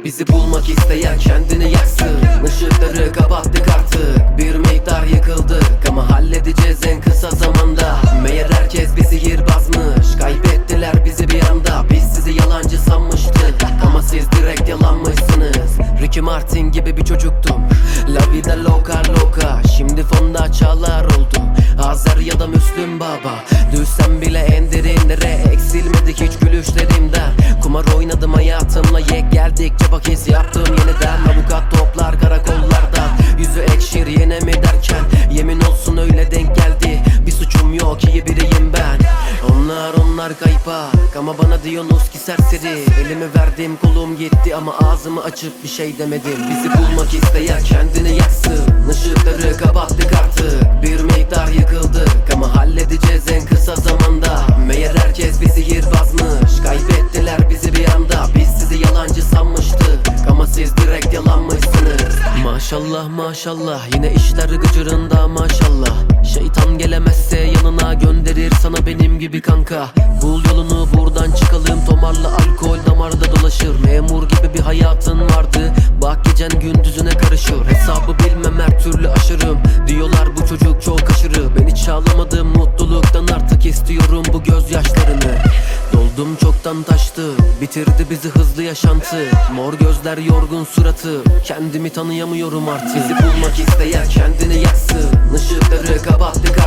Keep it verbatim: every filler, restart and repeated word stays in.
Bizi bulmak isteyen kendini yaksın. Işıkları kapattık artık, bir miktar yıkıldık ama halledeceğiz en kısa zamanda. Meğer herkes bir sihirbazmış, kaybettiler bizi bir anda. Biz sizi yalancı sanmıştık ama siz direkt yalanmışsınız. Ricky Martin gibi bir çocuktum, La vida loca loca. Şimdi fonda Çağlar oldu, Azer ya da Müslüm Baba. Düşsem bile en derinlere, eksilmedik hiç gülüşlerimden. Kumar oynadım hayatımla, yek geldikçe bahis yaptım yeniden. Avukat toplar karakollardan, yüzü ekşir yine mi derken, yemin olsun öyle denk geldi. Bir suçum yok, iyi biriyim ben. Onlar onlar kaypak ama bana diyorsunuz ki serseri. Elimi verdim kolum gitti ama ağzımı açıp bir şey demedim. Bizi bulmak isteyen kendini yaksın. Işıkları kapattık artık, bir miktar yıkıldık ama halledeceğiz en kısa zamanda. Meğer herkes bir sihirbazmış, kaybettiler bizi bir anda. Biz sizi yalancı sanmıştık ama siz direkt yalanmışsınız. Maşallah maşallah, yine işler gıcırında maşallah. Şeytan gelemezse yanına gönderir sana benim gibi kanka. Bul yolunu buradan çıkalım, tomarla alkol damarda dolaşır. Memur gibi bir hayatın vardı, bak gecen gündüzüne karışır. Hesabı bilmem her türlü aşırım, diyorlar bu çocuk çok aşırı. Ben hiç ağlamadım mutluluktan, artık istiyorum bu gözyaşlarını. Doldum çoktan taştı, bitirdi bizi hızlı yaşantı. Mor gözler yorgun suratı, kendimi tanıyamıyorum artık. Bizi bulmak isteyen kendini yaksın. Işıkları kapattık